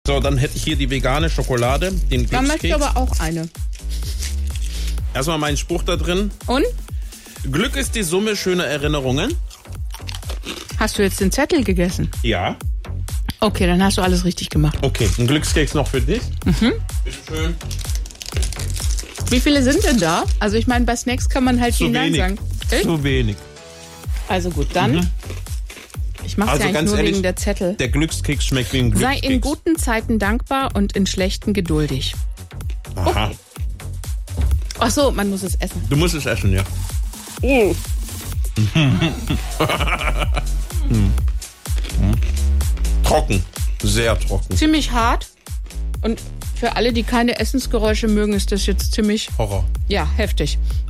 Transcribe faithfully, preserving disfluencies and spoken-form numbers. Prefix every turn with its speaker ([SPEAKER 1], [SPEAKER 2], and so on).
[SPEAKER 1] So, dann hätte ich hier die vegane Schokolade, den
[SPEAKER 2] Da möchte ich
[SPEAKER 1] Glückskeks.
[SPEAKER 2] aber auch eine.
[SPEAKER 1] Erstmal meinen Spruch da drin.
[SPEAKER 2] Und?
[SPEAKER 1] Glück ist die Summe schöner Erinnerungen.
[SPEAKER 2] Hast du jetzt den Zettel gegessen?
[SPEAKER 1] Ja.
[SPEAKER 2] Okay, dann hast du alles richtig gemacht.
[SPEAKER 1] Okay, ein Glückskeks noch für dich. Mhm. Bitteschön.
[SPEAKER 2] Wie viele sind denn da? Also ich meine, bei Snacks kann man halt
[SPEAKER 1] Zu
[SPEAKER 2] viel Nein
[SPEAKER 1] wenig.
[SPEAKER 2] sagen. Echt?
[SPEAKER 1] Zu wenig.
[SPEAKER 2] Also gut, dann. Mhm. Ich mache es
[SPEAKER 1] Also
[SPEAKER 2] ja eigentlich
[SPEAKER 1] ganz
[SPEAKER 2] nur
[SPEAKER 1] ehrlich,
[SPEAKER 2] wegen der Zettel.
[SPEAKER 1] Der Glückskeks schmeckt wie ein
[SPEAKER 2] Sei
[SPEAKER 1] Glückskeks.
[SPEAKER 2] in guten Zeiten dankbar und in schlechten geduldig.
[SPEAKER 1] Aha.
[SPEAKER 2] Ach so, man muss es essen.
[SPEAKER 1] Du musst es essen, ja.
[SPEAKER 2] Mm.
[SPEAKER 1] Trocken. Sehr trocken.
[SPEAKER 2] Ziemlich hart. Und für alle, die keine Essensgeräusche mögen, ist das jetzt ziemlich,
[SPEAKER 1] Horror.
[SPEAKER 2] ja, heftig.